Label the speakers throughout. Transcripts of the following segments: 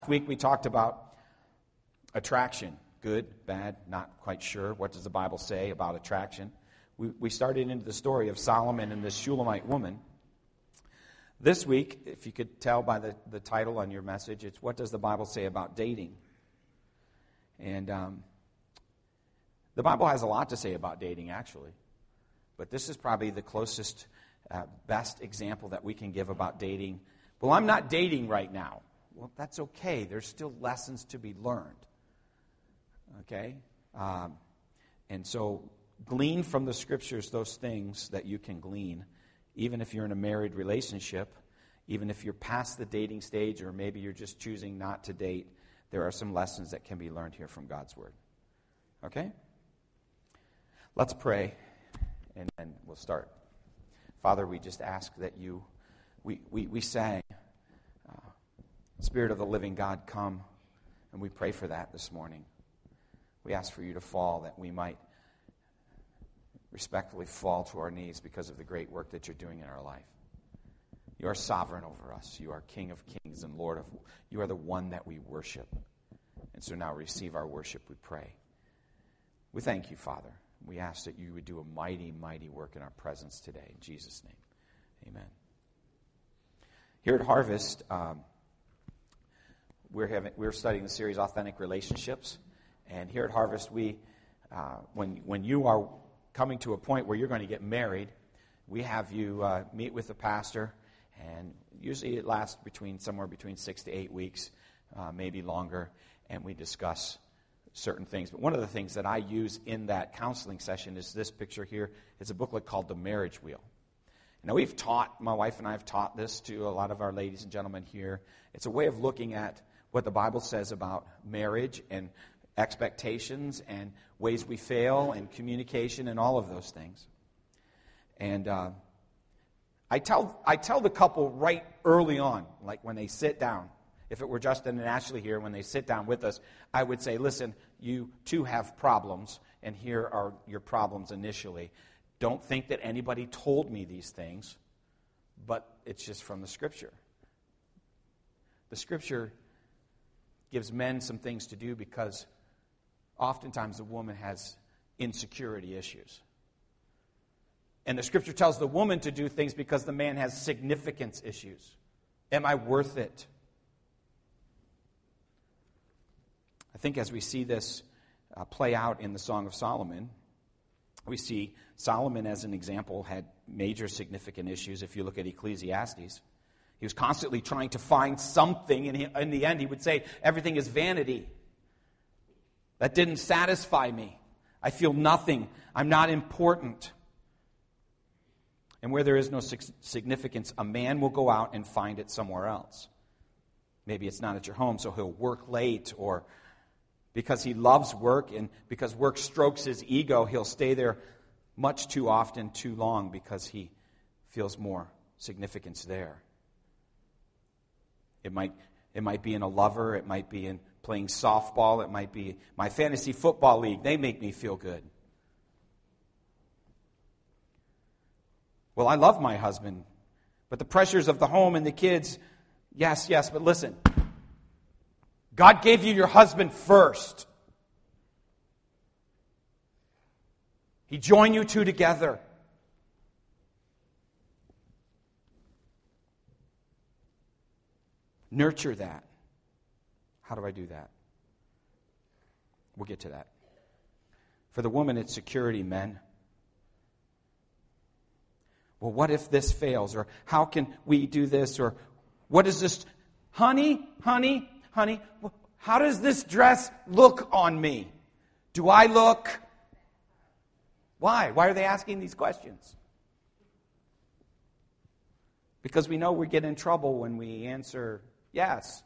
Speaker 1: Week we talked about attraction. Good, bad, not quite sure. What does the Bible say about attraction? We started into the story of Solomon and this Shulamite woman. This week, if you could tell by the title on your message, it's what does the Bible say about dating? And the Bible has a lot to say about dating, actually. But this is probably the closest, best example that we can give about dating. Well, I'm not dating right now. Well, that's okay. There's still lessons to be learned. Okay? And so glean from the Scriptures those things that you can glean, even if you're in a married relationship, even if you're past the dating stage, or maybe you're just choosing not to date. There are some lessons that can be learned here from God's Word. Okay? Let's pray, and then we'll start. Father, we just ask that we sang, Spirit of the living God, come, and we pray for that this morning. We ask for you to fall, that we might respectfully fall to our knees because of the great work that you're doing in our life. You are sovereign over us. You are King of kings and Lord of... You are the one that we worship. And so now receive our worship, we pray. We thank you, Father. We ask that you would do a mighty, mighty work in our presence today. In Jesus' name, amen. Here at Harvest, we're studying the series Authentic Relationships. And here at Harvest, when you are coming to a point where you're going to get married, we have you meet with the pastor, and usually it lasts somewhere between 6 to 8 weeks, maybe longer, and we discuss certain things. But one of the things that I use in that counseling session is this picture here. It's a booklet called The Marriage Wheel. Now, my wife and I have taught this to a lot of our ladies and gentlemen here. It's a way of looking at what the Bible says about marriage and expectations and ways we fail and communication and all of those things. And I tell the couple right early on, like when they sit down, if it were Justin and Ashley here, when they sit down with us, I would say, listen, you too have problems, and here are your problems initially. Don't think that anybody told me these things, but it's just from the Scripture. The Scripture gives men some things to do because oftentimes the woman has insecurity issues. And the Scripture tells the woman to do things because the man has significance issues. Am I worth it? I think as we see this play out in the Song of Solomon, we see Solomon as an example had major significant issues. If you look at Ecclesiastes, he was constantly trying to find something, and in the end he would say, everything is vanity. That didn't satisfy me. I feel nothing. I'm not important. And where there is no significance, a man will go out and find it somewhere else. Maybe it's not at your home, so he'll work late, or because he loves work and because work strokes his ego, he'll stay there much too often, too long, because he feels more significance there. It might be in a lover, it might be in playing softball, it might be my fantasy football league. They make me feel good. Well, I love my husband, but the pressures of the home and the kids, yes, but listen. God gave you your husband first. He joined you two together. Nurture that. How do I do that? We'll get to that. For the woman, it's security, men. Well, what if this fails? Or how can we do this? Or what is this? Honey, how does this dress look on me? Do I look? Why? Why are they asking these questions? Because we know we get in trouble when we answer yes.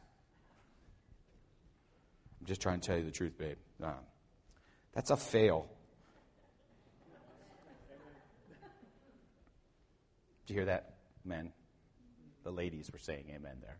Speaker 1: I'm just trying to tell you the truth, babe. No. That's a fail. Did you hear that, men? The ladies were saying amen there.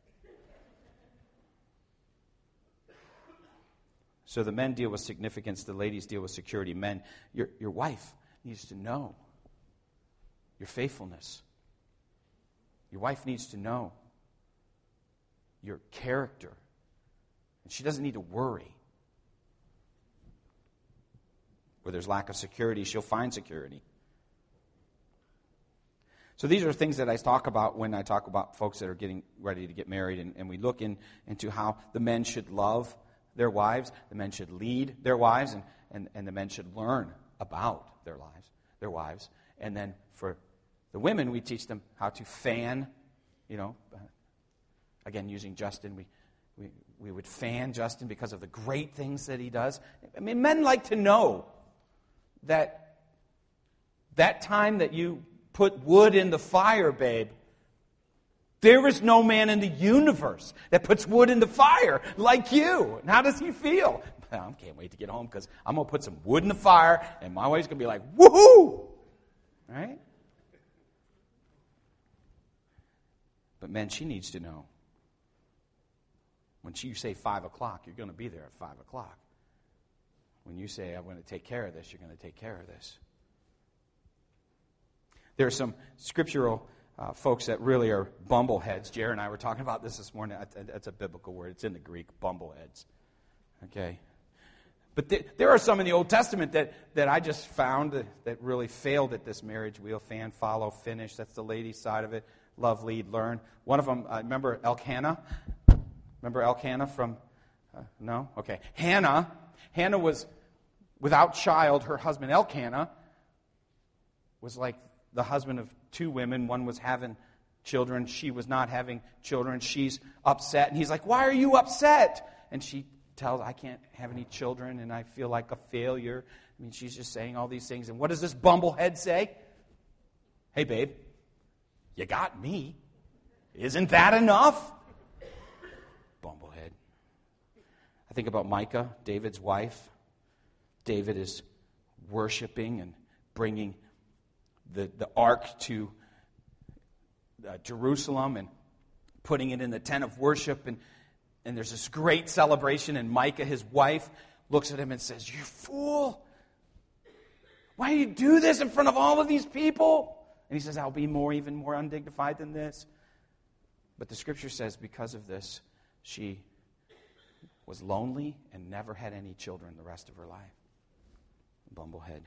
Speaker 1: So the men deal with significance, the ladies deal with security. Men, your wife needs to know your faithfulness. Your wife needs to know your character. She doesn't need to worry. Where there's lack of security, she'll find security. So these are things that I talk about when I talk about folks that are getting ready to get married, and we look into how the men should love their wives, the men should lead their wives, and the men should learn about their wives. And then for the women, we teach them how to fan, again, using Justin, we would fan Justin because of the great things that he does. I mean, men like to know that time that you put wood in the fire, babe, there is no man in the universe that puts wood in the fire like you. And how does he feel? I can't wait to get home because I'm going to put some wood in the fire and my wife's going to be like, woohoo! Right? But men, she needs to know. When you say 5 o'clock, you're going to be there at 5 o'clock. When you say, I'm going to take care of this, you're going to take care of this. There are some scriptural folks that really are bumbleheads. Jared and I were talking about this morning. That's a biblical word. It's in the Greek, bumbleheads. Okay? But there are some in the Old Testament that I just found that really failed at this marriage wheel. Fan, follow, finish. That's the ladies' side of it. Love, lead, learn. One of them, remember Elkanah? Remember Elkanah from... no? Okay. Hannah was without child. Her husband Elkanah was like the husband of two women. One was having children. She was not having children. She's upset. And he's like, why are you upset? And she tells, I can't have any children and I feel like a failure. I mean, she's just saying all these things. And what does this bumblehead say? Hey, babe, you got me. Isn't that enough? Bumblehead. I think about Micah, David's wife. David is worshiping and bringing the ark to Jerusalem and putting it in the tent of worship. And there's this great celebration. And Micah, his wife, looks at him and says, you fool. Why do you do this in front of all of these people? And he says, I'll be even more undignified than this. But the scripture says because of this, she was lonely and never had any children the rest of her life. Bumblehead.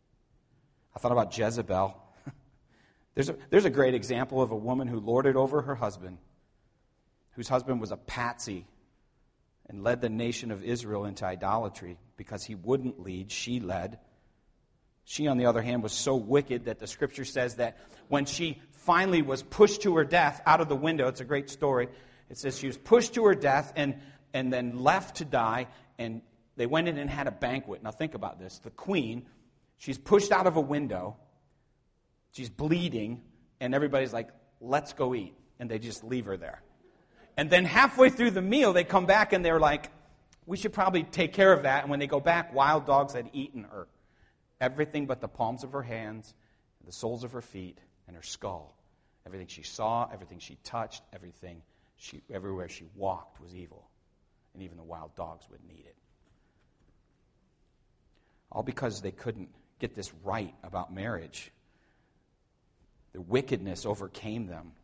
Speaker 1: I thought about Jezebel. There's a great example of a woman who lorded over her husband, whose husband was a patsy and led the nation of Israel into idolatry because he wouldn't lead, she led. She, on the other hand, was so wicked that the scripture says that when she finally was pushed to her death out of the window, it's a great story, it says she was pushed to her death and then left to die, and they went in and had a banquet. Now think about this. The queen, she's pushed out of a window, she's bleeding, and everybody's like, let's go eat. And they just leave her there. And then halfway through the meal, they come back and they're like, we should probably take care of that. And when they go back, wild dogs had eaten her. Everything but the palms of her hands, the soles of her feet, and her skull. Everything she saw, everything she touched, everywhere she walked was evil. And even the wild dogs wouldn't eat it. All because they couldn't get this right about marriage. The wickedness overcame them.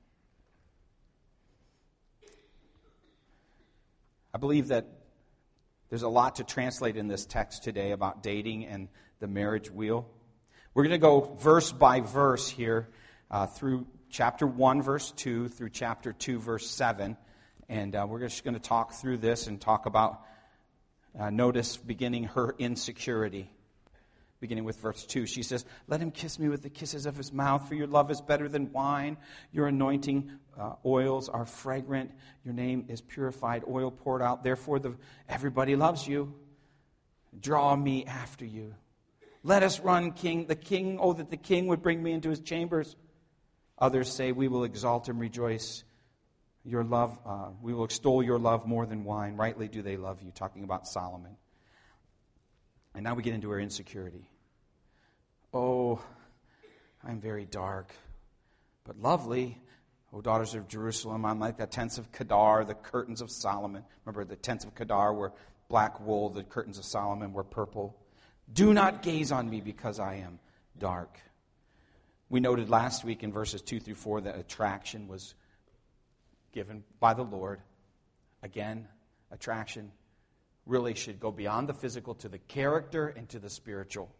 Speaker 1: I believe that there's a lot to translate in this text today about dating and the marriage wheel. We're going to go verse by verse here through chapter 1, verse 2, through chapter 2, verse 7. And we're just going to talk through this and talk about, notice, beginning her insecurity. Beginning with verse 2, she says, let him kiss me with the kisses of his mouth, for your love is better than wine. Your anointing oils are fragrant. Your name is purified oil poured out. Therefore, everybody loves you. Draw me after you. Let us run, king. The king, oh, that the king would bring me into his chambers. Others say, we will exalt and rejoice. Your love, we will extol your love more than wine. Rightly do they love you. Talking about Solomon. And now we get into her insecurity. Oh, I'm very dark, but lovely. O daughters of Jerusalem, I'm like the tents of Kedar, the curtains of Solomon. Remember, the tents of Kedar were black wool, the curtains of Solomon were purple. Do not gaze on me because I am dark. We noted last week in verses 2 through 4 that attraction was given by the Lord. Again, attraction really should go beyond the physical to the character and to the spiritual.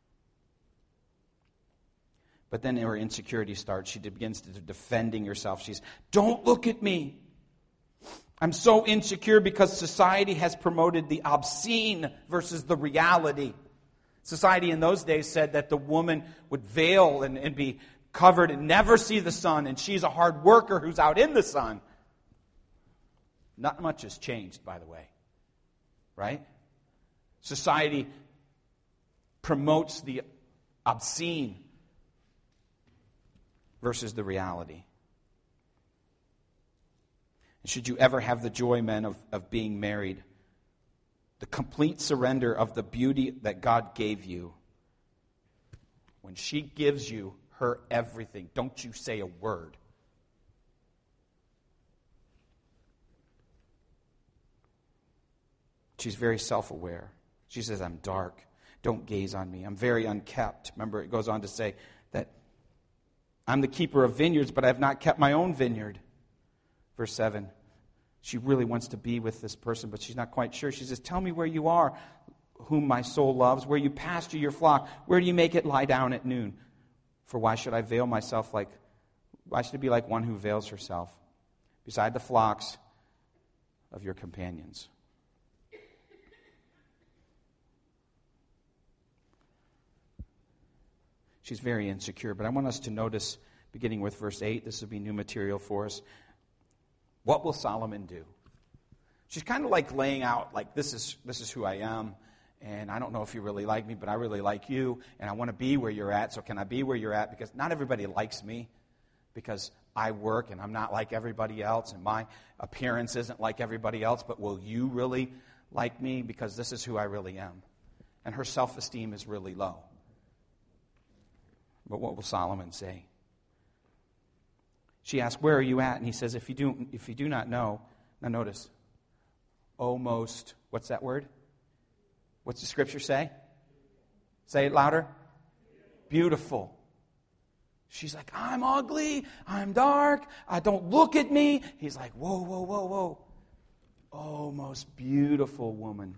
Speaker 1: But then her insecurity starts. She begins to defending herself. She's, don't look at me. I'm so insecure because society has promoted the obscene versus the reality. Society in those days said that the woman would veil and be covered and never see the sun, and she's a hard worker who's out in the sun. Not much has changed, by the way. Right? Society promotes the obscene versus the reality. Should you ever have the joy, men, of being married, the complete surrender of the beauty that God gave you, when she gives you her everything, don't you say a word. She's very self-aware. She says, I'm dark. Don't gaze on me. I'm very unkept. Remember, it goes on to say that I'm the keeper of vineyards, but I have not kept my own vineyard. Verse 7, she really wants to be with this person, but she's not quite sure. She says, tell me where you are, whom my soul loves, where you pasture your flock. Where do you make it lie down at noon? For why should I veil myself why should it be like one who veils herself beside the flocks of your companions? She's very insecure, but I want us to notice, beginning with verse 8, this will be new material for us. What will Solomon do? She's kind of like laying out, like, this is who I am, and I don't know if you really like me, but I really like you, and I want to be where you're at, so can I be where you're at? Because not everybody likes me, because I work, and I'm not like everybody else, and my appearance isn't like everybody else, but will you really like me? Because this is who I really am. And her self-esteem is really low. But what will Solomon say? She asks, where are you at? And he says, if you do not know, now notice, almost, what's that word? What's the scripture say? Say it louder. Beautiful. She's like, I'm ugly, I'm dark, don't look at me. He's like, whoa, whoa, whoa, whoa. Oh, most beautiful woman.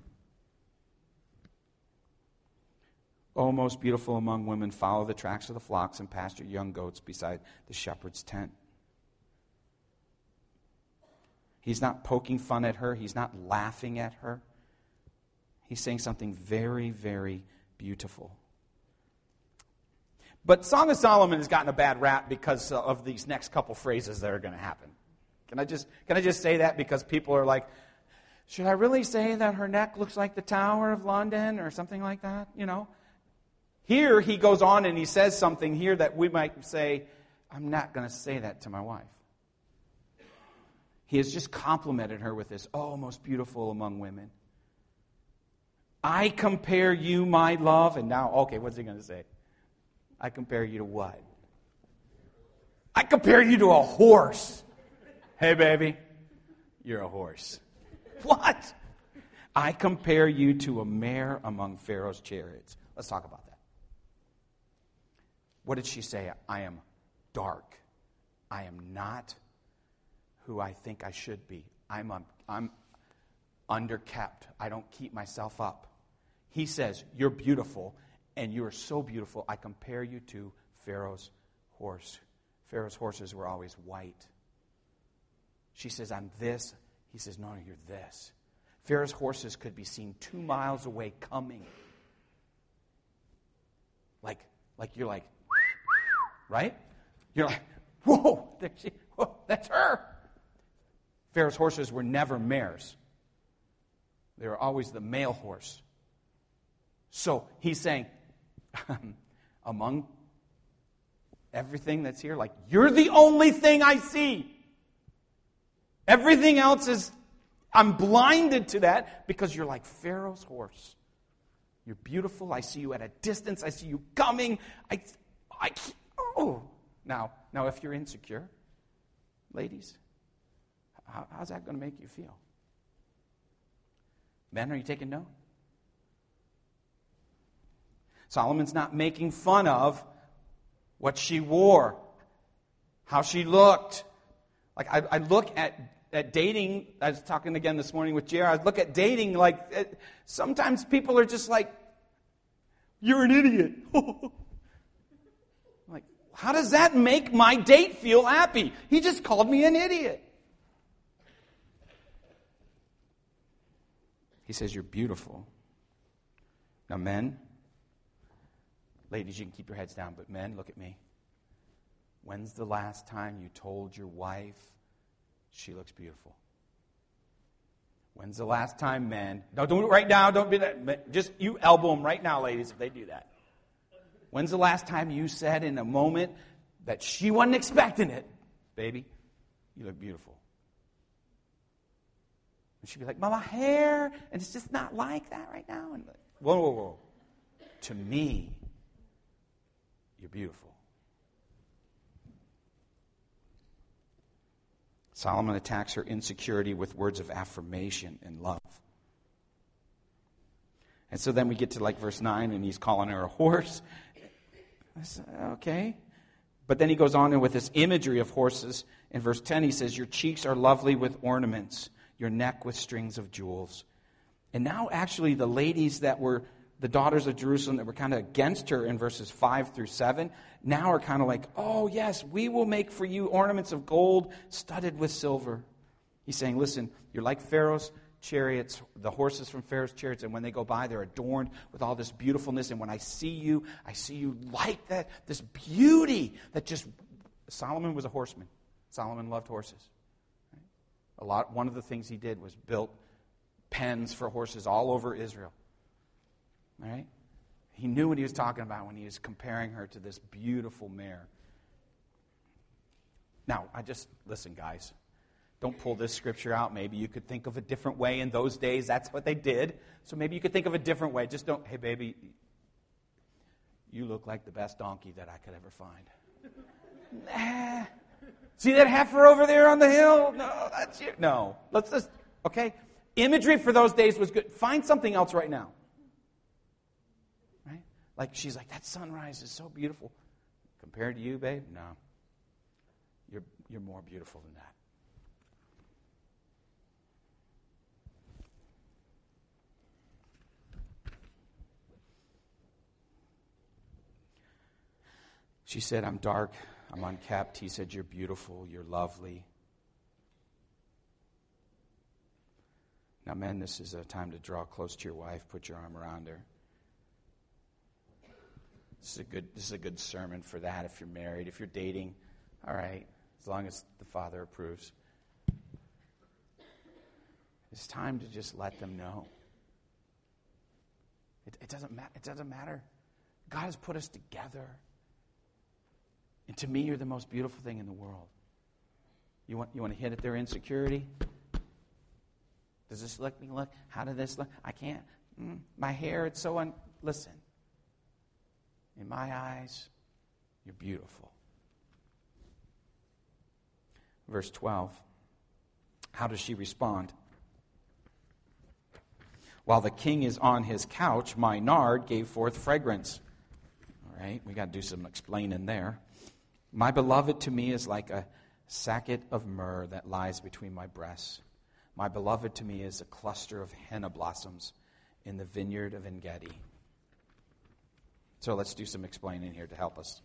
Speaker 1: O most beautiful among women, follow the tracks of the flocks and pasture young goats beside the shepherd's tent. He's not poking fun at her. He's not laughing at her. He's saying something very, very beautiful. But Song of Solomon has gotten a bad rap because of these next couple phrases that are going to happen. Can I just say that? Because people are like, should I really say that her neck looks like the Tower of London or something like that? You know? Here he goes on and he says something here that we might say, I'm not going to say that to my wife. He has just complimented her with this, oh, most beautiful among women. I compare you, my love, and now, okay, what's he going to say? I compare you to what? I compare you to a horse. Hey, baby, you're a horse. What? I compare you to a mare among Pharaoh's chariots. Let's talk about that. What did she say? I am dark. I am not who I think I should be. I'm underkept. I don't keep myself up. He says, you're beautiful, and you are so beautiful, I compare you to Pharaoh's horse. Pharaoh's horses were always white. She says, I'm this. He says, no, you're this. Pharaoh's horses could be seen 2 miles away coming. Like you're like, right? You're like, whoa, that's her. Pharaoh's horses were never mares. They were always the male horse. So he's saying, among everything that's here, like, you're the only thing I see. Everything else is, I'm blinded to that because you're like Pharaoh's horse. You're beautiful. I see you at a distance. I see you coming. Now, if you're insecure, ladies, how's that going to make you feel? Men, are you taking note? Solomon's not making fun of what she wore, how she looked. Like, I look at at dating. I was talking again this morning with JR. I look at dating like sometimes people are just like, you're an idiot. Like, how does that make my date feel happy? He just called me an idiot. He says, you're beautiful. Now, men, ladies, you can keep your heads down, but men, look at me. When's the last time you told your wife she looks beautiful? When's the last time, men? No, don't do it right now. Don't be that. Just you elbow them right now, ladies, if they do that. When's the last time you said in a moment that she wasn't expecting it, baby, you look beautiful? And she'd be like, "Mama, hair," and it's just not like that right now. And whoa, whoa, whoa. To me, you're beautiful. Solomon attacks her insecurity with words of affirmation and love. And so then we get to like verse 9, and he's calling her a horse. I said, okay. But then he goes on with this imagery of horses. In verse 10, he says, your cheeks are lovely with ornaments, your neck with strings of jewels. And now actually the ladies that were the daughters of Jerusalem that were kind of against her in verses 5 through 7, now are kind of like, oh yes, we will make for you ornaments of gold studded with silver. He's saying, listen, you're like Pharaoh's chariots, the horses from Pharaoh's chariots, and when they go by, they're adorned with all this beautifulness, and when I see you like that, this beauty that just, Solomon was a horseman. Solomon loved horses. One of the things he did was built pens for horses all over Israel. All right? He knew what he was talking about when he was comparing her to this beautiful mare. Now, listen, guys. Don't pull this scripture out. Maybe you could think of a different way. In those days, that's what they did. So maybe you could think of a different way. Just don't, hey, baby, you look like the best donkey that I could ever find. Nah. See that heifer over there on the hill? No, that's you. No. Let's just, okay? Imagery for those days was good. Find something else right now. Right? Like, she's like, that sunrise is so beautiful. Compared to you, babe? No. You're more beautiful than that. She said, I'm dark, I'm unkempt. He said, you're beautiful, you're lovely. Now, men, this is a time to draw close to your wife, put your arm around her. This is a good sermon for that if you're married. If you're dating, all right, as long as the Father approves. It's time to just let them know. It doesn't matter. God has put us together. And to me, you're the most beautiful thing in the world. You want to hit at their insecurity? Does this look? How did this look? I can't. My hair, it's so listen. In my eyes, you're beautiful. Verse 12. How does she respond? While the king is on his couch, my nard gave forth fragrance. All right, we got to do some explaining there. My beloved to me is like a sacket of myrrh that lies between my breasts. My beloved to me is a cluster of henna blossoms in the vineyard of En-Gedi. So let's do some explaining here to help us.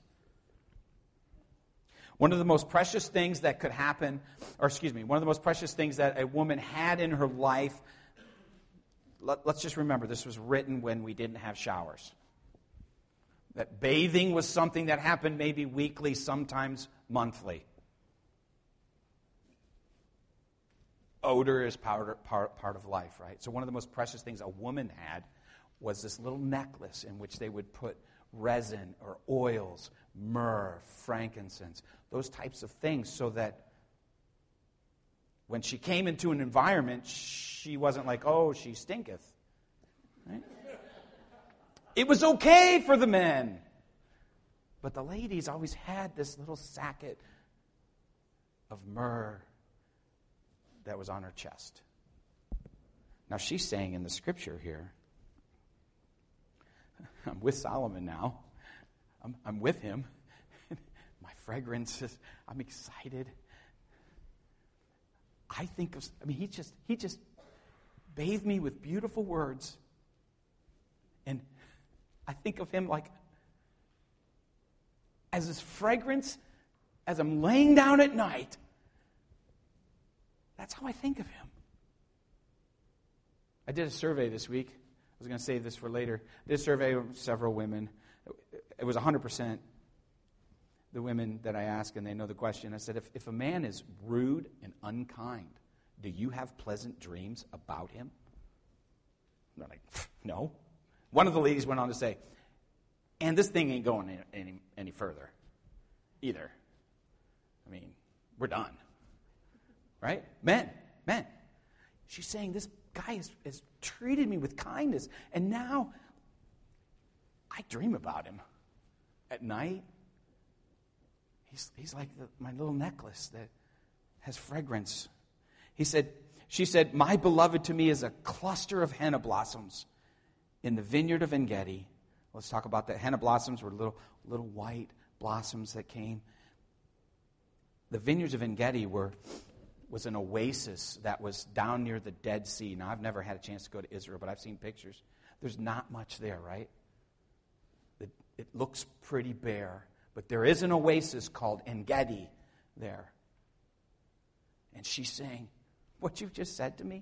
Speaker 1: One of the most precious things that could happen, one of the most precious things that a woman had in her life, let's just remember this was written when we didn't have showers. That bathing was something that happened maybe weekly, sometimes monthly. Odor is part of life, right? So one of the most precious things a woman had was this little necklace in which they would put resin or oils, myrrh, frankincense, those types of things, so that when she came into an environment, she wasn't like, oh, she stinketh. Right? It was okay for the men. But the ladies always had this little sacket of myrrh that was on her chest. Now she's saying in the scripture here, I'm with Solomon now. I'm with him. My fragrance is, I'm excited. he just bathed me with beautiful words. And I think of him like as his fragrance as I'm laying down at night. That's how I think of him. I did a survey this week. I was going to save this for later. I did a survey of several women. It was 100% the women that I asked, and they know the question. I said, if a man is rude and unkind, do you have pleasant dreams about him? And they're like, no. One of the ladies went on to say, and this thing ain't going any further either. I mean, we're done. Right? Men. She's saying this guy has treated me with kindness, and now I dream about him at night. He's like my little necklace that has fragrance. She said, my beloved to me is a cluster of henna blossoms in the vineyard of En-Gedi. Let's talk about that. Henna blossoms were little white blossoms that came. The vineyards of En-Gedi was an oasis that was down near the Dead Sea. Now, I've never had a chance to go to Israel, but I've seen pictures. There's not much there, right? It looks pretty bare. But there is an oasis called En-Gedi there. And she's saying, what you've just said to me,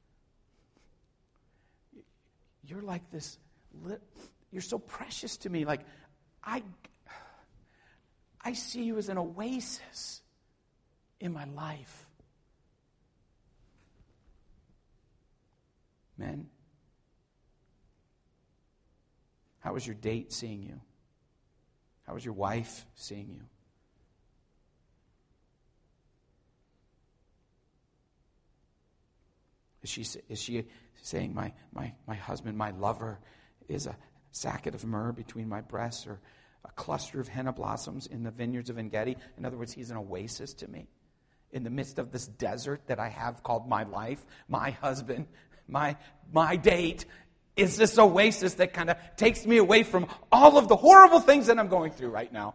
Speaker 1: you're like this, you're so precious to me. Like, I see you as an oasis in my life. Men, how is your date seeing you? How is your wife seeing you? Is she saying my husband, my lover, is a sacket of myrrh between my breasts, or a cluster of henna blossoms in the vineyards of En-Gedi? In other words, he's an oasis to me. In the midst of this desert that I have called my life, my husband, my date is this oasis that kind of takes me away from all of the horrible things that I'm going through right now.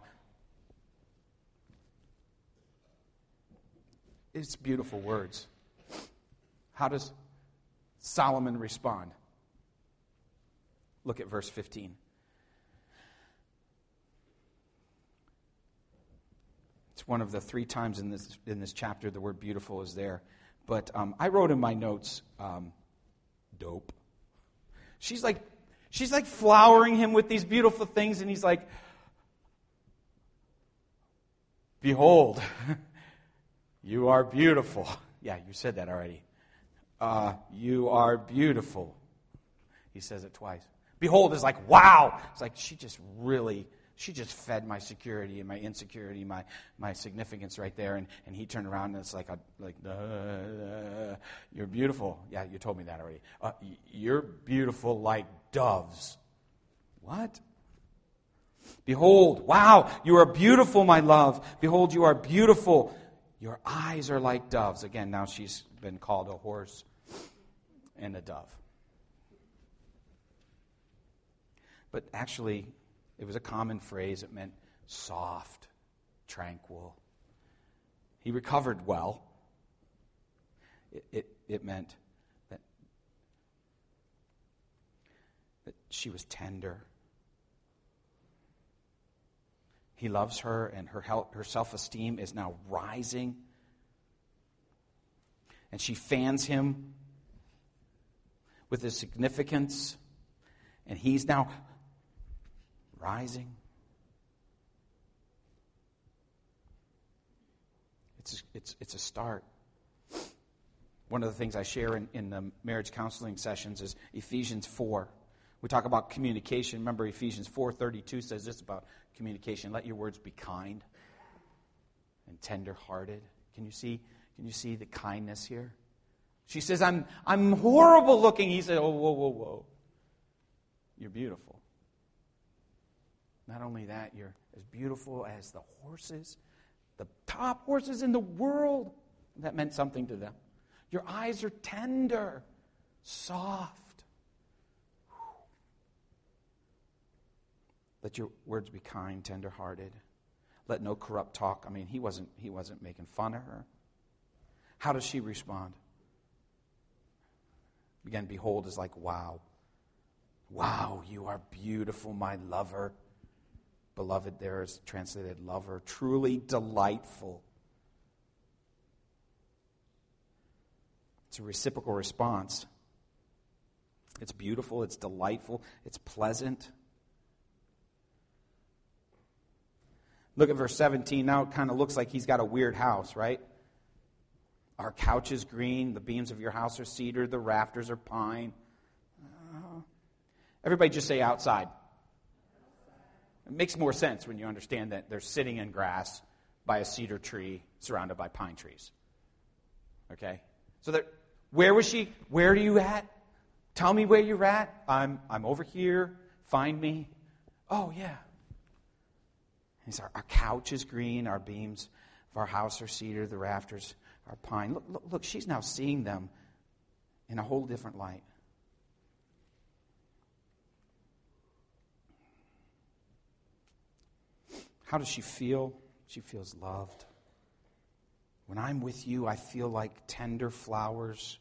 Speaker 1: It's beautiful words. How does Solomon respond? Look at verse 15. It's one of the 3 times in this chapter the word beautiful is there. But I wrote in my notes, dope. She's like flowering him with these beautiful things, and he's like, behold, you are beautiful. Yeah, you said that already. You are beautiful. He says it twice. Behold is like, wow. It's like she just fed my security and my insecurity, my significance right there. And he turned around and it's like, you're beautiful. Yeah, you told me that already. You're beautiful like doves. What? Behold, wow, you are beautiful, my love. Behold, you are beautiful. Your eyes are like doves. Again, now she's been called a horse and a dove. But actually, it was a common phrase. It meant soft, tranquil. He recovered well. It meant that she was tender. He loves her, and her self-esteem is now rising. And she fans him with his significance, and he's now rising. It's a start. One of the things I share in the marriage counseling sessions is Ephesians 4. We talk about communication. Remember, Ephesians 4:32 says this about communication: let your words be kind and tender-hearted. Can you see the kindness here? She says, I'm horrible looking. He said, oh, whoa. You're beautiful. Not only that, you're as beautiful as the horses, the top horses in the world. That meant something to them. Your eyes are tender, soft. Let your words be kind, tender-hearted. Let no corrupt talk. I mean, he wasn't making fun of her. How does she respond? Again, behold is like, wow. Wow, you are beautiful, my lover. Beloved there is translated lover. Truly delightful. It's a reciprocal response. It's beautiful, it's delightful, it's pleasant. Look at verse 17. Now it kind of looks like he's got a weird house, right? Our couch is green, the beams of your house are cedar, the rafters are pine. Everybody just say outside. It makes more sense when you understand that they're sitting in grass by a cedar tree surrounded by pine trees. Okay? So where was she? Where are you at? Tell me where you're at. I'm over here. Find me. Oh, yeah. He's our couch is green, our beams of our house are cedar, the rafters are pine. Look, she's now seeing them in a whole different light. How does she feel? She feels loved. When I'm with you, I feel like tender flowers.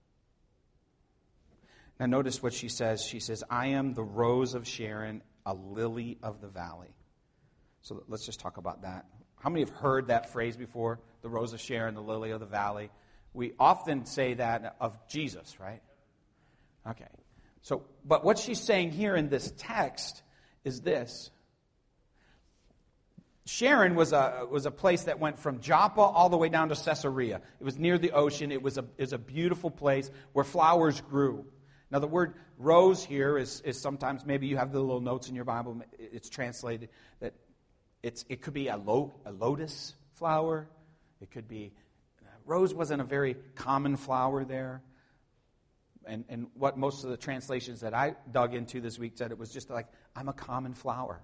Speaker 1: Now notice what she says. She says, I am the rose of Sharon, a lily of the valley. So let's just talk about that. How many have heard that phrase before? The rose of Sharon, the lily of the valley. We often say that of Jesus, right? Okay. So, but what she's saying here in this text is this. Sharon was a place that went from Joppa all the way down to Caesarea. It was near the ocean. It was a beautiful place where flowers grew. Now, the word rose here is sometimes, maybe you have the little notes in your Bible, it's translated that it could be a lotus flower. It could be, rose wasn't a very common flower there. And what most of the translations that I dug into this week said, it was just like, I'm a common flower.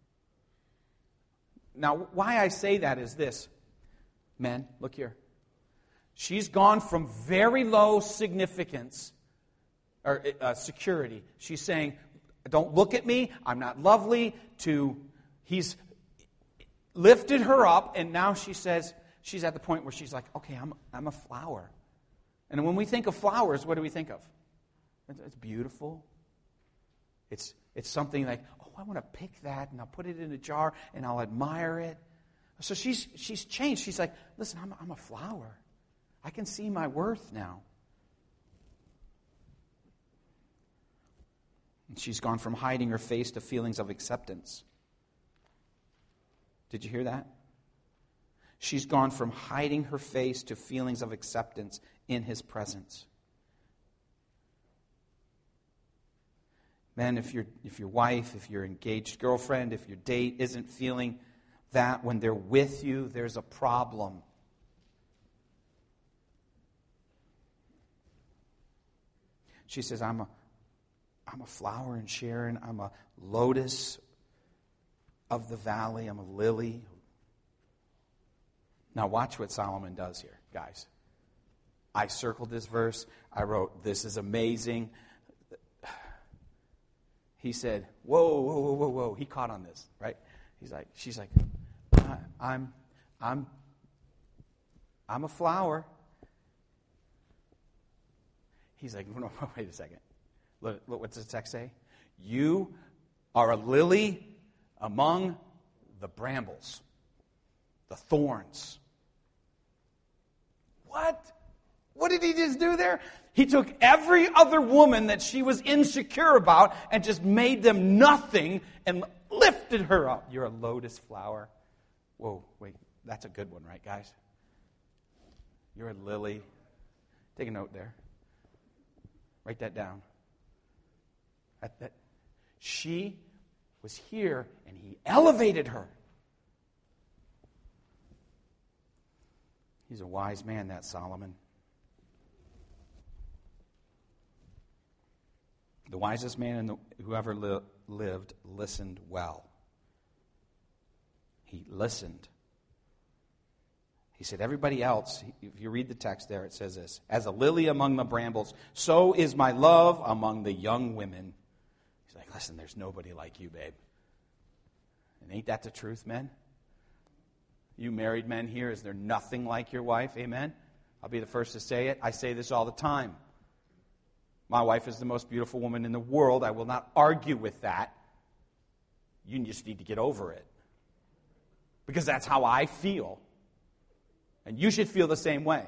Speaker 1: Now, why I say that is this. Men, look here. She's gone from very low significance or security. She's saying, don't look at me, I'm not lovely, to he's lifted her up, and now she says, she's at the point where she's like, okay, I'm a flower. And when we think of flowers, what do we think of? It's beautiful. It's something like, oh, I want to pick that, and I'll put it in a jar, and I'll admire it. So she's changed. She's like, listen, I'm a flower. I can see my worth now. And she's gone from hiding her face to feelings of acceptance. Did you hear that? She's gone from hiding her face to feelings of acceptance in his presence. Men, if your wife, if your engaged girlfriend, if your date isn't feeling that when they're with you, there's a problem. She says, I'm a flower in Sharon. I'm a lotus of the valley. I'm a lily. Now watch what Solomon does here, guys. I circled this verse. I wrote, this is amazing. He said, whoa, whoa, whoa, whoa, whoa. He caught on this, right? She's like, I'm a flower. He's like, no, wait a second. Look, what does the text say? You are a lily among the brambles, the thorns. What? What did he just do there? He took every other woman that she was insecure about and just made them nothing and lifted her up. You're a lotus flower. Whoa, wait, that's a good one, right, guys? You're a lily. Take a note there. Write that down. She was here, and he elevated her. He's a wise man, that Solomon. The wisest man who ever lived listened well. He listened. He said, everybody else, if you read the text there, it says this, as a lily among the brambles, so is my love among the young women. He's like, listen, there's nobody like you, babe. And ain't that the truth, men? You married men here, is there nothing like your wife? Amen? I'll be the first to say it. I say this all the time. My wife is the most beautiful woman in the world. I will not argue with that. You just need to get over it. Because that's how I feel. And you should feel the same way.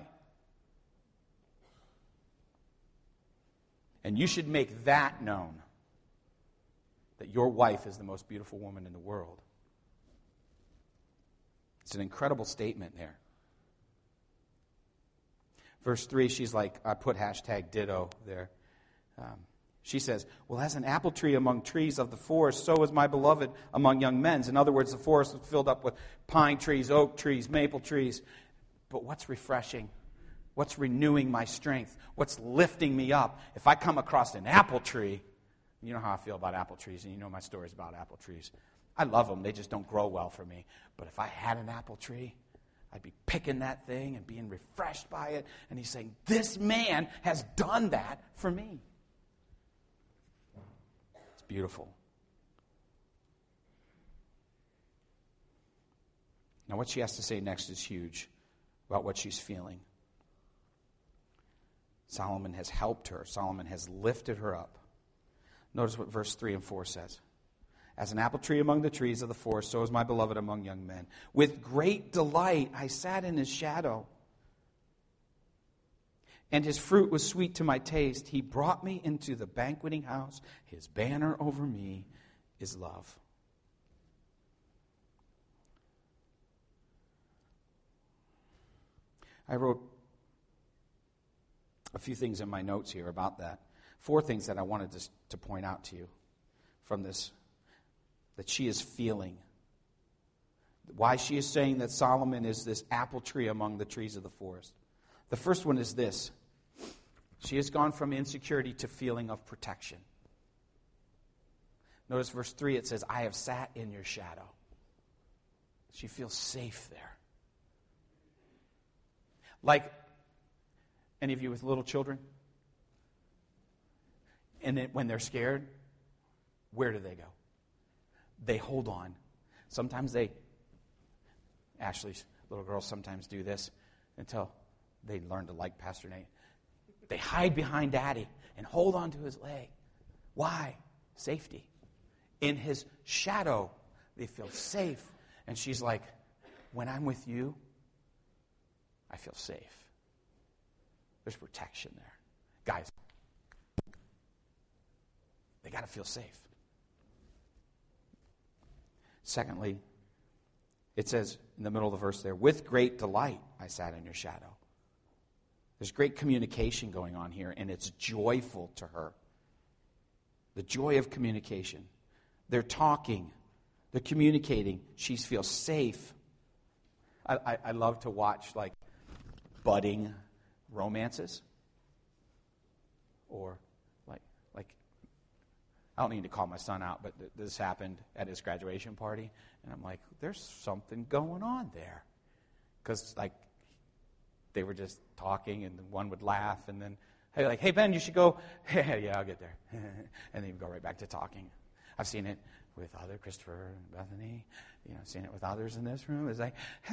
Speaker 1: And you should make that known. That your wife is the most beautiful woman in the world. It's an incredible statement there. Verse 3, she's like, I put #ditto there. She says, well, as an apple tree among trees of the forest, so is my beloved among young men. In other words, the forest was filled up with pine trees, oak trees, maple trees. But what's refreshing? What's renewing my strength? What's lifting me up? If I come across an apple tree, you know how I feel about apple trees, and you know my stories about apple trees. I love them. They just don't grow well for me. But if I had an apple tree, I'd be picking that thing and being refreshed by it. And he's saying, this man has done that for me. It's beautiful. Now what she has to say next is huge about what she's feeling. Solomon has helped her. Solomon has lifted her up. Notice what verse 3 and 4 says. As an apple tree among the trees of the forest, so is my beloved among young men. With great delight I sat in his shadow, and his fruit was sweet to my taste. He brought me into the banqueting house. His banner over me is love. I wrote a few things in my notes here about that. 4 things that I wanted to point out to you from this, that she is feeling. Why she is saying that Solomon is this apple tree among the trees of the forest. The first one is this. She has gone from insecurity to feeling of protection. Notice verse 3, it says, I have sat in your shadow. She feels safe there. Like any of you with little children? And then when they're scared, where do they go? They hold on. Sometimes Ashley's little girls sometimes do this until they learn to like Pastor Nate. They hide behind Daddy and hold on to his leg. Why? Safety. In his shadow, they feel safe. And she's like, when I'm with you, I feel safe. There's protection there. Guys, they got to feel safe. Secondly, it says in the middle of the verse there, with great delight I sat in your shadow. There's great communication going on here, and it's joyful to her. The joy of communication. They're talking. They're communicating. She feels safe. I love to watch, like, budding romances. Or, like I don't need to call my son out, but this happened at his graduation party. And I'm like, there's something going on there. Because, like, they were just talking, and one would laugh, and then, hey, Ben, you should go. Yeah, I'll get there. And then you go right back to talking. I've seen it with other Christopher and Bethany. I've seen it with others in this room. It's like,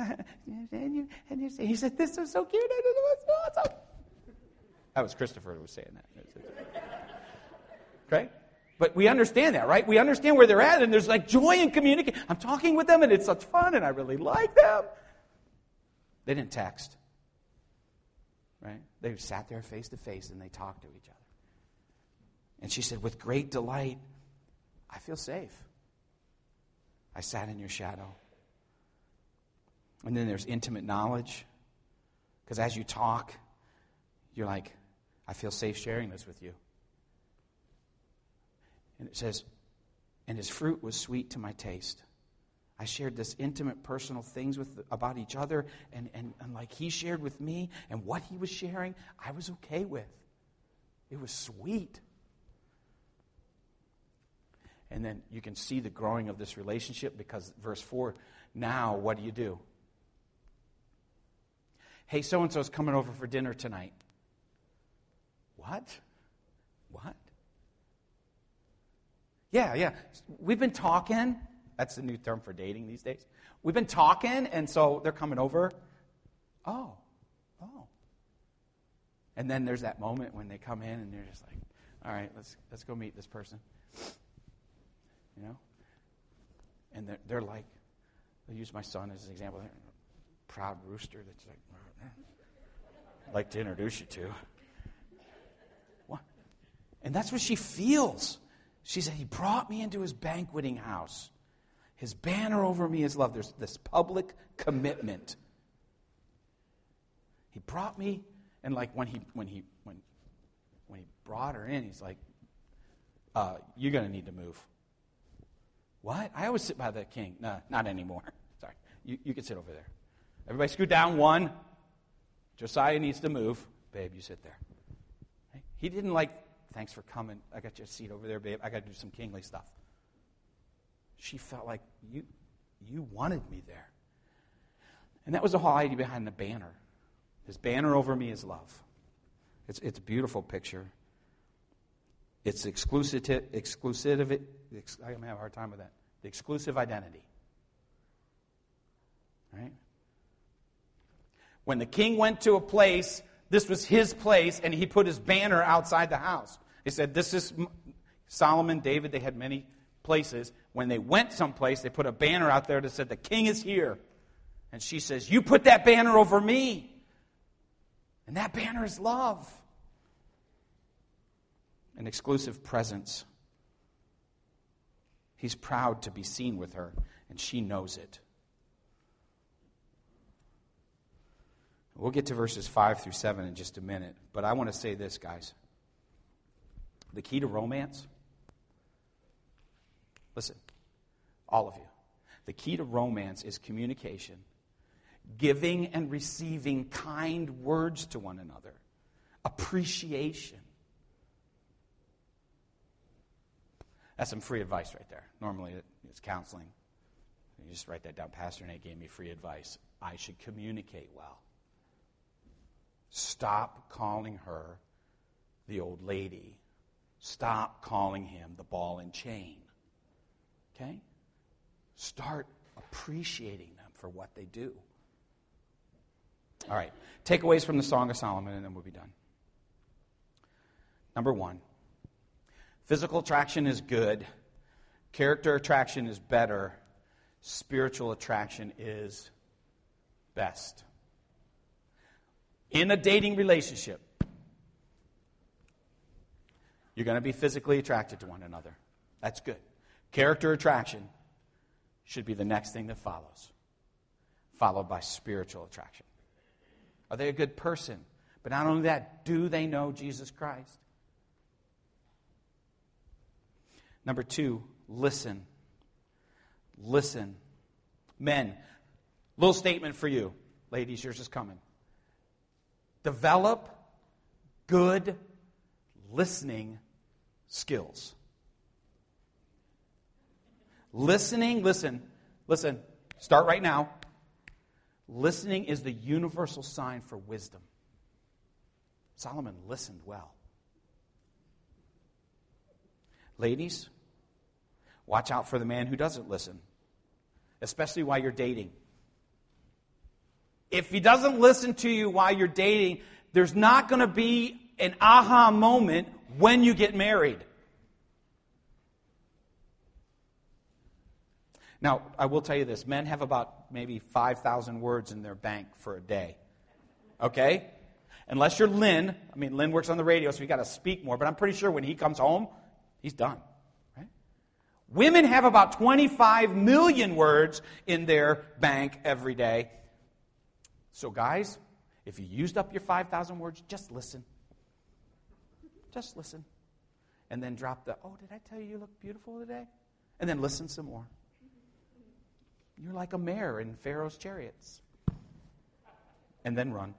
Speaker 1: he said, this is so cute. I don't know what's awesome. That was Christopher who was saying that. Okay? But we understand that, right? We understand where they're at, and there's like joy in communication. I'm talking with them, and it's such fun, and I really like them. They didn't text. Right? They sat there face to face and they talked to each other. And she said, with great delight, I feel safe. I sat in your shadow. And then there's intimate knowledge. Because as you talk, you're like, I feel safe sharing this with you. And it says, and his fruit was sweet to my taste. I shared this intimate, personal things about each other, and like he shared with me, and what he was sharing, I was okay with. It was sweet. And then you can see the growing of this relationship, because verse 4, now what do? Hey, so-and-so's coming over for dinner tonight. What? Yeah. We've been talking. That's the new term for dating these days. We've been talking, and so they're coming over. Oh. And then there's that moment when they come in and they're just like, all right, let's go meet this person. You know? And they're like, I'll use my son as an example. They're a proud rooster that's like, I'd like to introduce you to. What? And that's what she feels. She said, he brought me into his banqueting house. His banner over me is love. There's this public commitment. He brought me, and like when he brought her in, he's like, you're going to need to move. What? I always sit by the king. No, not anymore. Sorry. You can sit over there. Everybody scoot down one. Josiah needs to move. Babe, you sit there. Okay? He didn't like, thanks for coming. I got you a seat over there, babe. I got to do some kingly stuff. She felt like, you wanted me there. And that was the whole idea behind the banner. His banner over me is love. It's a beautiful picture. It's exclusive. I'm going to have a hard time with that. The exclusive identity. Right? When the king went to a place, this was his place, and he put his banner outside the house. He said, this is Solomon, David, they had many places. When they went someplace, they put a banner out there that said, the king is here. And she says, you put that banner over me. And that banner is love. An exclusive presence. He's proud to be seen with her, and she knows it. We'll get to verses 5 through 7 in just a minute, but I want to say this, guys. The key to romance, listen, all of you, the key to romance is communication, giving and receiving kind words to one another, appreciation. That's some free advice right there. Normally it's counseling. You just write that down. Pastor Nate gave me free advice. I should communicate well. Stop calling her the old lady. Stop calling him the ball and chain. Okay? Start appreciating them for what they do. All right. Takeaways from the Song of Solomon, and then we'll be done. Number 1. Physical attraction is good. Character attraction is better. Spiritual attraction is best. In a dating relationship, you're going to be physically attracted to one another. That's good. Character attraction should be the next thing that follows, followed by spiritual attraction. Are they a good person? But not only that, do they know Jesus Christ? Number 2, listen. Listen. Men, little statement for you. Ladies, yours is coming. Develop good listening skills. Listening, listen, start right now. Listening is the universal sign for wisdom. Solomon listened well. Ladies, watch out for the man who doesn't listen, especially while you're dating. If he doesn't listen to you while you're dating, there's not going to be an aha moment when you get married. Now, I will tell you this. Men have about maybe 5,000 words in their bank for a day. Okay? Unless you're Lynn. I mean, Lynn works on the radio, so you got to speak more. But I'm pretty sure when he comes home, he's done. Right? Women have about 25 million words in their bank every day. So guys, if you used up your 5,000 words, just listen. Just listen. And then drop the, oh, did I tell you look beautiful today? And then listen some more. You're like a mare in Pharaoh's chariots. And then run.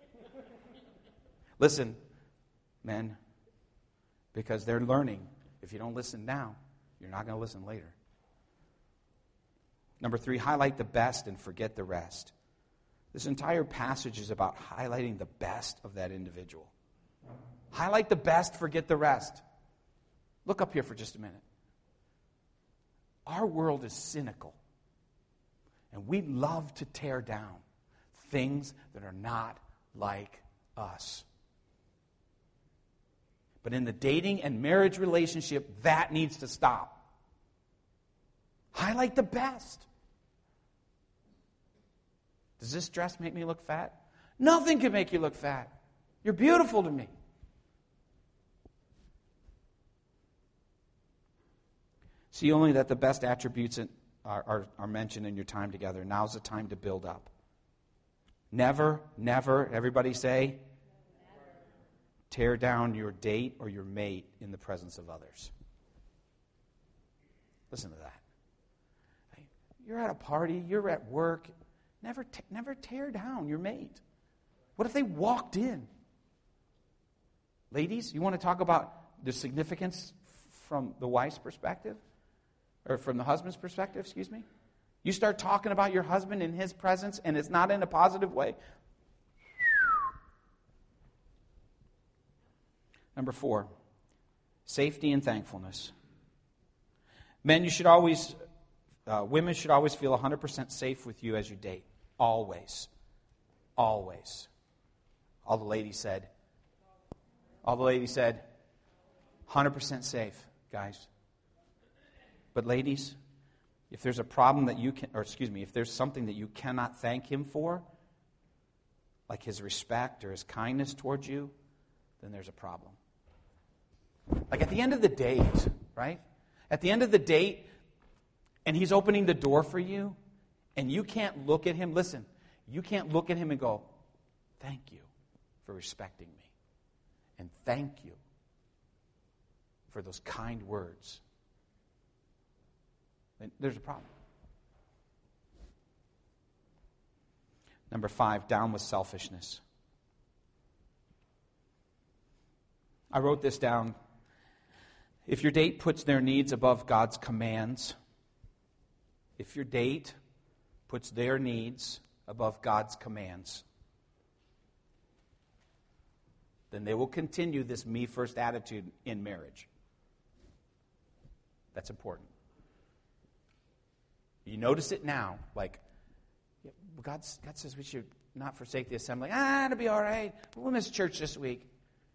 Speaker 1: Listen, men, because they're learning. If you don't listen now, you're not going to listen later. Number 3, highlight the best and forget the rest. This entire passage is about highlighting the best of that individual. Highlight the best, forget the rest. Look up here for just a minute. Our world is cynical. And we love to tear down things that are not like us. But in the dating and marriage relationship, that needs to stop. Highlight the best. Does this dress make me look fat? Nothing can make you look fat. You're beautiful to me. See only that the best attributes are mentioned in your time together. Now's the time to build up. Never, everybody say, tear down your date or your mate in the presence of others. Listen to that. You're at a party, you're at work. Never tear down your mate. What if they walked in? Ladies, you want to talk about the significance from the wife's perspective? Or from the husband's perspective, excuse me? You start talking about your husband in his presence and it's not in a positive way. Number 4, safety and thankfulness. Men, women should always feel 100% safe with you as you date. Always. Always. All the ladies said, 100% safe, guys. But ladies, if there's a problem that if there's something that you cannot thank him for, like his respect or his kindness towards you, then there's a problem. Like at the end of the date, right? At the end of the date, and he's opening the door for you, and you can't look at him, listen, you can't look at him and go, thank you for respecting me. And thank you for those kind words. And there's a problem. Number 5, down with selfishness. I wrote this down. If your date puts their needs above God's commands, if your date puts their needs above God's commands, then they will continue this me first attitude in marriage. That's important. You notice it now, like, God says we should not forsake the assembly. It'll be all right. We'll miss church this week.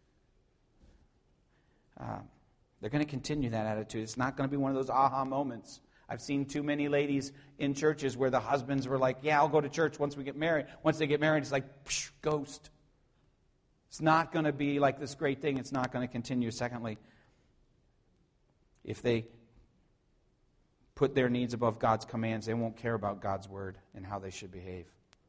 Speaker 1: They're going to continue that attitude. It's not going to be one of those aha moments. I've seen too many ladies in churches where the husbands were like, yeah, I'll go to church once we get married. Once they get married, it's like, psh, ghost. It's not going to be like this great thing. It's not going to continue. Secondly, if they put their needs above God's commands, they won't care about God's word and how they should behave.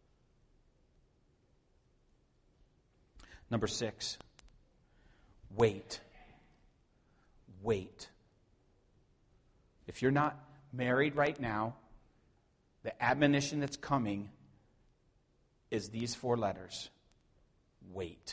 Speaker 1: Number 6, wait. Wait. If you're not married right now, the admonition that's coming is these 4 letters. Wait.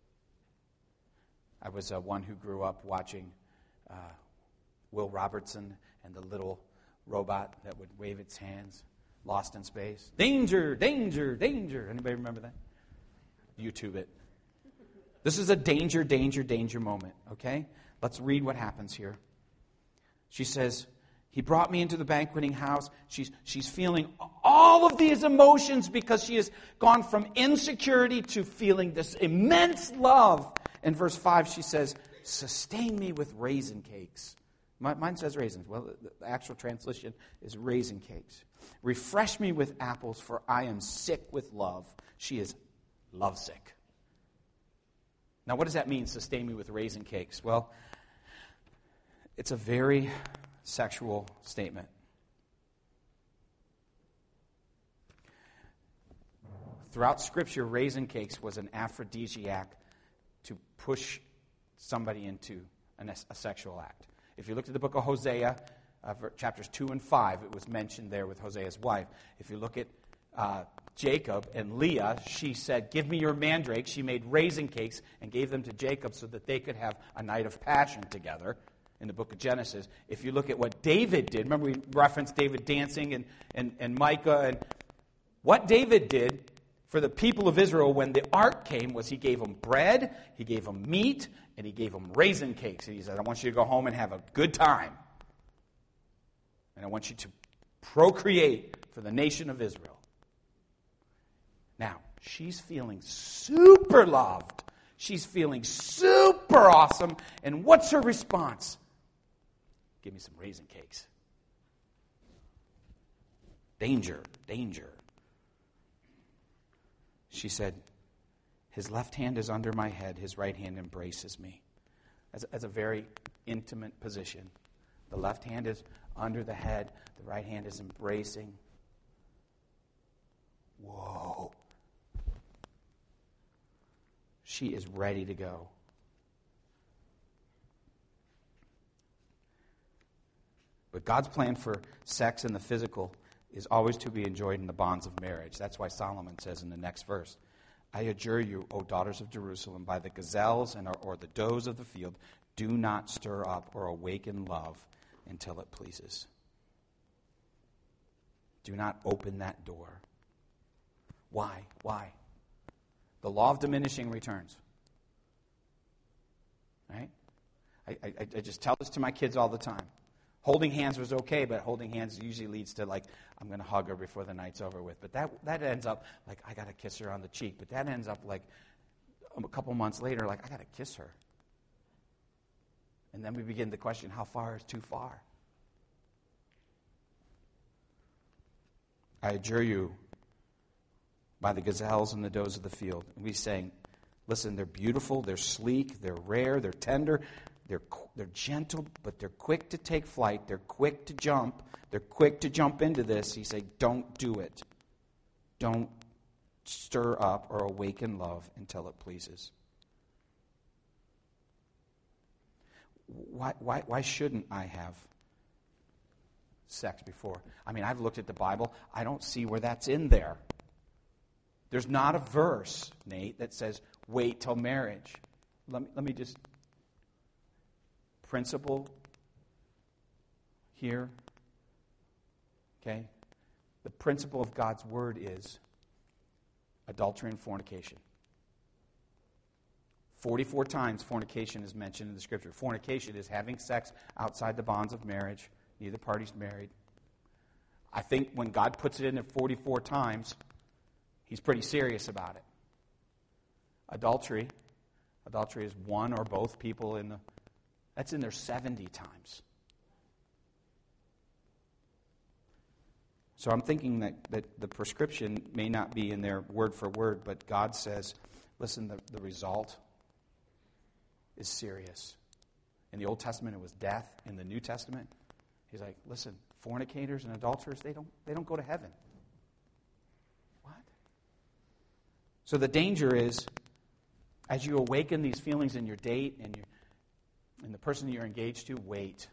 Speaker 1: I was one who grew up watching Will Robertson and the little robot that would wave its hands, Lost in Space. Danger, danger, danger. Anybody remember that? YouTube it. This is a danger, danger, danger moment, okay? Let's read what happens here. She says, he brought me into the banqueting house. She's feeling all of these emotions because she has gone from insecurity to feeling this immense love. In verse 5, she says, sustain me with raisin cakes. Mine says raisins. Well, the actual translation is raisin cakes. Refresh me with apples, for I am sick with love. She is lovesick. Now, what does that mean, sustain me with raisin cakes? Well, it's a very sexual statement. Throughout Scripture, raisin cakes was an aphrodisiac to push somebody into a sexual act. If you looked at the book of Hosea, chapters 2 and 5, it was mentioned there with Hosea's wife. If you look at Jacob and Leah, she said, give me your mandrake. She made raisin cakes and gave them to Jacob so that they could have a night of passion together in the book of Genesis. If you look at what David did, remember we referenced David dancing and Micah, and what David did for the people of Israel when the ark came was he gave them bread, he gave them meat, and he gave them raisin cakes. And he said, I want you to go home and have a good time. And I want you to procreate for the nation of Israel. Now, she's feeling super loved. She's feeling super super awesome. And what's her response? Give me some raisin cakes. Danger, danger. She said, his left hand is under my head, his right hand embraces me. That's a very intimate position. The left hand is under the head, the right hand is embracing. Whoa. She is ready to go. But God's plan for sex and the physical is always to be enjoyed in the bonds of marriage. That's why Solomon says in the next verse, I adjure you, O daughters of Jerusalem, by the gazelles or the does of the field, do not stir up or awaken love until it pleases. Do not open that door. Why? Why? The law of diminishing returns. Right? I just tell this to my kids all the time. Holding hands was okay, but holding hands usually leads to like, I'm going to hug her before the night's over with. But that ends up like, I got to kiss her on the cheek. But that ends up like a couple months later, like, I got to kiss her. And then we begin to question, how far is too far? I adjure you by the gazelles and the does of the field. And we're saying, listen, they're beautiful, they're sleek, they're rare, they're tender, they're gentle, but they're quick to take flight, they're quick to jump, they're quick to jump into this. He's saying, don't do it. Don't stir up or awaken love until it pleases. Why shouldn't I have sex before? I mean, I've looked at the Bible. I don't see where that's in there. There's not a verse, Nate, that says, wait till marriage. Let me just... Principle here. Okay? The principle of God's word is adultery and fornication. 44 times fornication is mentioned in the scripture. Fornication is having sex outside the bonds of marriage. Neither party's married. I think when God puts it in there 44 times, he's pretty serious about it. Adultery is one or both people in the... That's in there 70 times. So I'm thinking that the prescription may not be in there word for word, but God says, listen, the result is serious. In the Old Testament, it was death. In the New Testament, he's like, listen, fornicators and adulterers, they don't go to heaven. What? So the danger is, as you awaken these feelings in your date and the person you're engaged to, wait.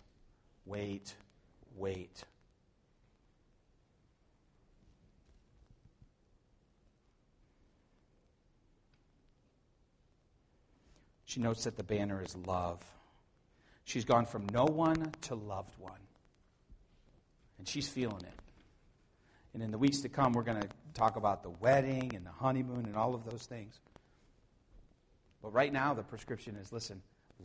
Speaker 1: She notes that the banner is love. She's gone from no one to loved one. And she's feeling it. And in the weeks to come, we're going to talk about the wedding and the honeymoon and all of those things. But right now, the prescription is listen,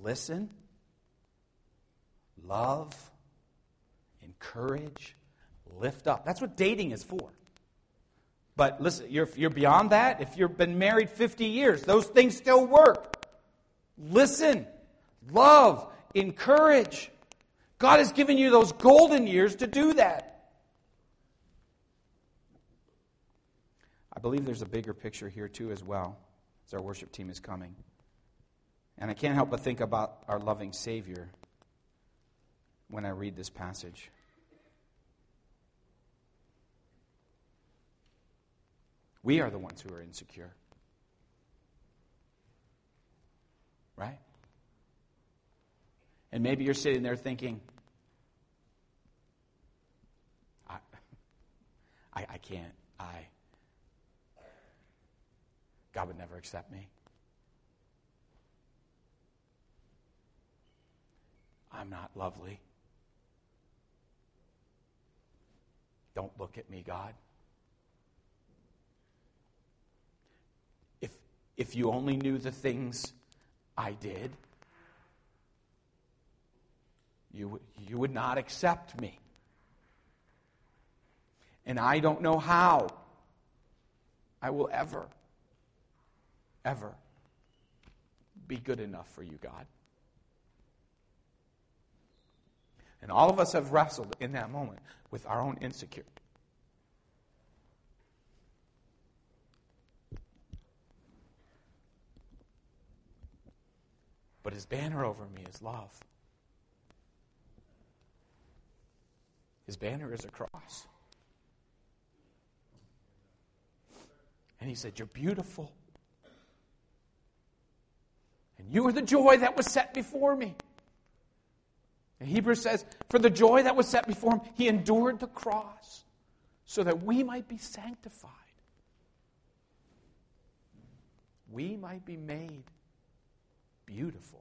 Speaker 1: love, encourage, lift up. That's what dating is for. But listen, you're beyond that. If you've been married 50 years, those things still work. Listen, love, encourage. God has given you those golden years to do that. I believe there's a bigger picture here too as well, as our worship team is coming. And I can't help but think about our loving Savior when I read this passage. We are the ones who are insecure. Right? And maybe you're sitting there thinking, I can't. God would never accept me. I'm not lovely. Don't look at me, God. If you only knew the things I did, you would not accept me. And I don't know how I will ever be good enough for you, God? And all of us have wrestled in that moment with our own insecurity. But his banner over me is love. His banner is a cross. And he said, you're beautiful. And you are the joy that was set before me. And Hebrews says, for the joy that was set before him, he endured the cross so that we might be sanctified. We might be made beautiful.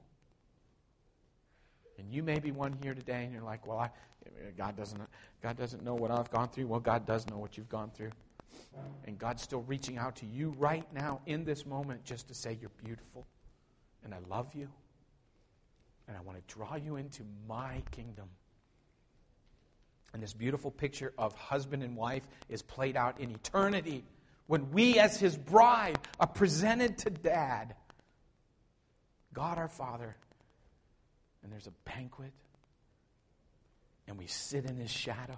Speaker 1: And you may be one here today and you're like, well, God doesn't know what I've gone through. Well, God does know what you've gone through. And God's still reaching out to you right now in this moment just to say you're beautiful and I love you and I want to draw you into my kingdom. And this beautiful picture of husband and wife is played out in eternity when we as his bride are presented to Dad, God our Father, and there's a banquet and we sit in his shadow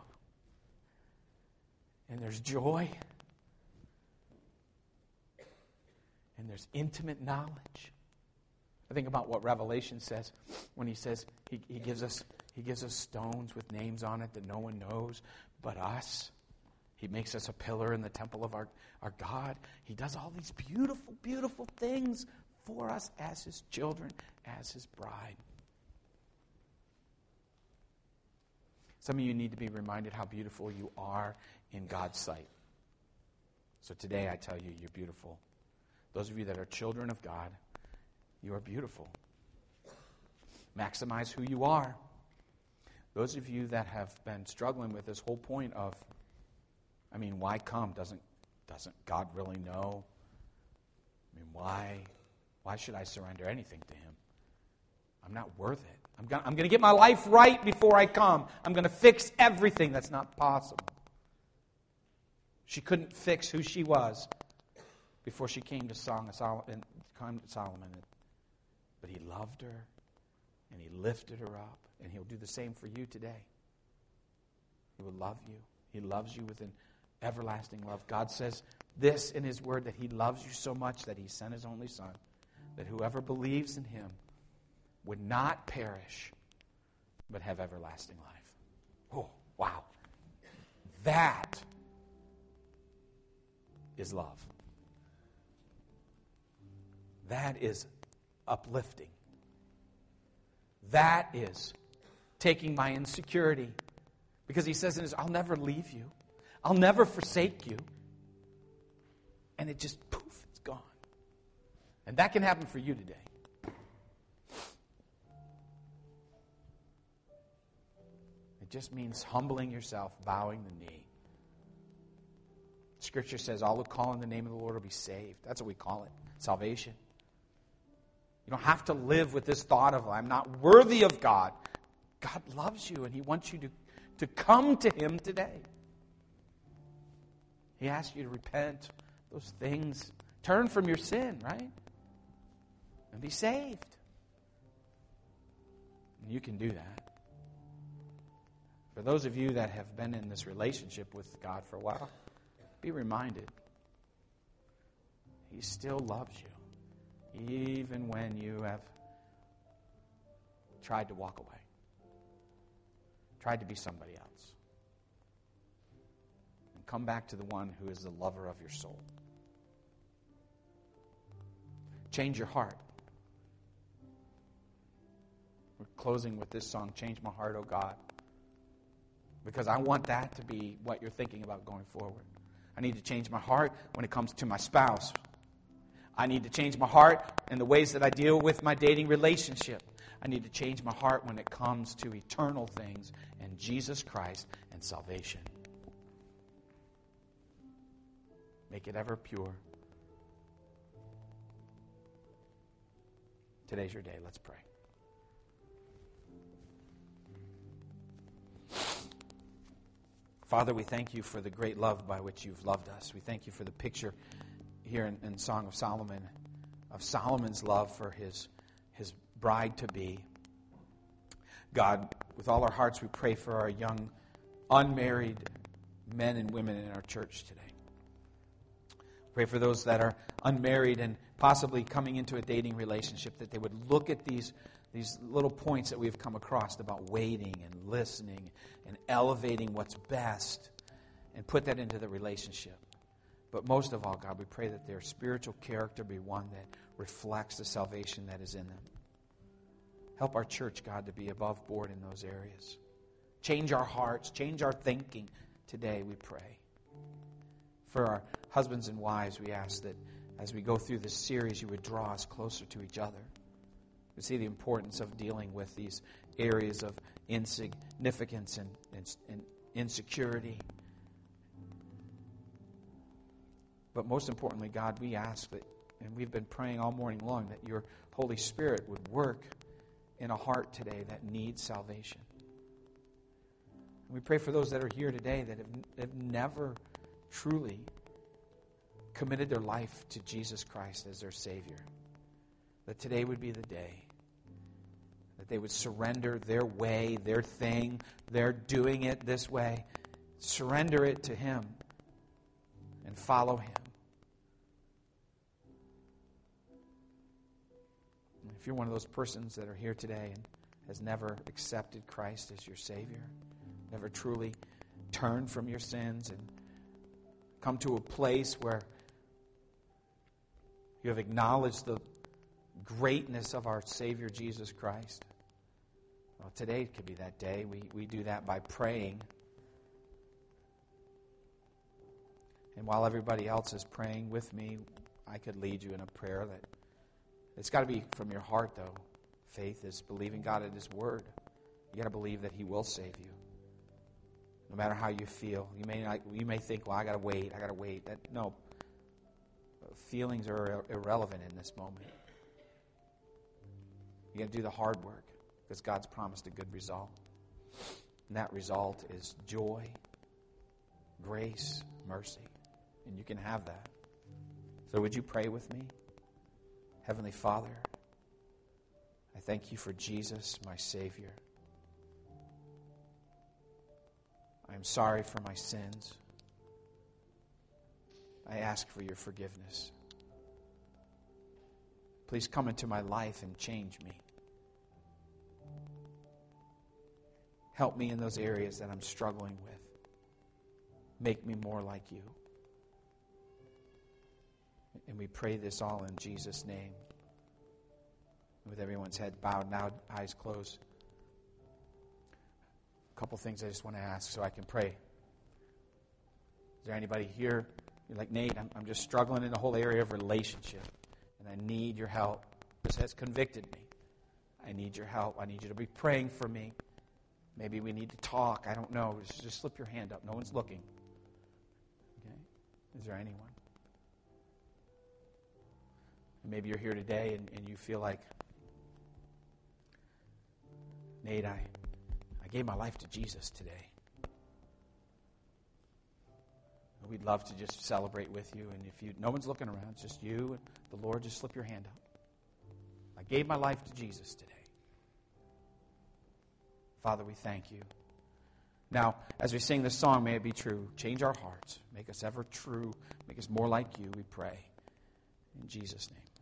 Speaker 1: and there's joy and there's intimate knowledge. I think about what Revelation says when he says he gives us stones with names on it that no one knows but us. He makes us a pillar in the temple of our God. He does all these beautiful, beautiful things for us as his children, as his bride. Some of you need to be reminded how beautiful you are in God's sight. So today I tell you, you're beautiful. Those of you that are children of God, you are beautiful. Maximize who you are. Those of you that have been struggling with this whole point of, why come? Doesn't God really know? Why should I surrender anything to him? I'm not worth it. I'm going to get my life right before I come. I'm going to fix everything. That's not possible. She couldn't fix who she was before she came to Song of Solomon. But he loved her, and he lifted her up, and he'll do the same for you today. He will love you. He loves you with an everlasting love. God says this in his word, that he loves you so much that he sent his only Son, that whoever believes in him would not perish, but have everlasting life. Oh, wow. That is love. That is uplifting. That is taking my insecurity. Because he says in his, I'll never leave you. I'll never forsake you. And it just, poof, it's gone. And that can happen for you today. It just means humbling yourself, bowing the knee. Scripture says all who call on the name of the Lord will be saved. That's what we call it, salvation. You don't have to live with this thought of, I'm not worthy of God. God loves you, and he wants you to come to him today. He asks you to repent those things. Turn from your sin, right? And be saved. And you can do that. For those of you that have been in this relationship with God for a while, be reminded, he still loves you, even when you have tried to walk away, tried to be somebody else. And come back to the one who is the lover of your soul. Change your heart. We're closing with this song, Change My Heart, O God. Because I want that to be what you're thinking about going forward. I need to change my heart when it comes to my spouse. I need to change my heart in the ways that I deal with my dating relationship. I need to change my heart when it comes to eternal things and Jesus Christ and salvation. Make it ever pure. Today's your day. Let's pray. Father, we thank you for the great love by which you've loved us. We thank you for the picture here in Song of Solomon, of Solomon's love for his his bride-to-be. God, with all our hearts, we pray for our young, unmarried men and women in our church today. Pray for those that are unmarried and possibly coming into a dating relationship, that they would look at these little points that we've come across about waiting and listening and elevating what's best and put that into the relationship. But most of all, God, we pray that their spiritual character be one that reflects the salvation that is in them. Help our church, God, to be above board in those areas. Change our hearts, change our thinking today, we pray. For our husbands and wives, we ask that as we go through this series, you would draw us closer to each other. We see the importance of dealing with these areas of insignificance and insecurity. But most importantly, God, we ask that, and we've been praying all morning long, that your Holy Spirit would work in a heart today that needs salvation. And we pray for those that are here today that have never truly committed their life to Jesus Christ as their Savior. That today would be the day that they would surrender their way, their thing, their doing it this way. Surrender it to Him and follow Him. And if you're one of those persons that are here today and has never accepted Christ as your Savior, never truly turned from your sins and come to a place where you have acknowledged the greatness of our Savior Jesus Christ, well, today could be that day. We do that by praying. And while everybody else is praying with me, I could lead you in a prayer that it's got to be from your heart, though. Faith is believing God at His Word. You got to believe that He will save you, no matter how you feel. You may think, well, I got to wait. No, feelings are irrelevant in this moment. You got to do the hard work because God's promised a good result, and that result is joy, grace, mercy, and you can have that. So would you pray with me? Heavenly Father, I thank you for Jesus, my Savior. I am sorry for my sins. I ask for your forgiveness. Please come into my life and change me. Help me in those areas that I'm struggling with. Make me more like you. And we pray this all in Jesus' name. With everyone's head bowed, now eyes closed. A couple things I just want to ask so I can pray. Is there anybody here? You're like, Nate, I'm just struggling in the whole area of relationship, and I need your help. This has convicted me. I need your help. I need you to be praying for me. Maybe we need to talk. I don't know. Just slip your hand up. No one's looking. Okay? Is there anyone? And maybe you're here today and you feel like, Nate, I gave my life to Jesus today. We'd love to just celebrate with you. And if no one's looking around, it's just you and the Lord, just slip your hand up. I gave my life to Jesus today. Father, we thank you. Now, as we sing this song, may it be true. Change our hearts. Make us ever true. Make us more like you, we pray. In Jesus' name.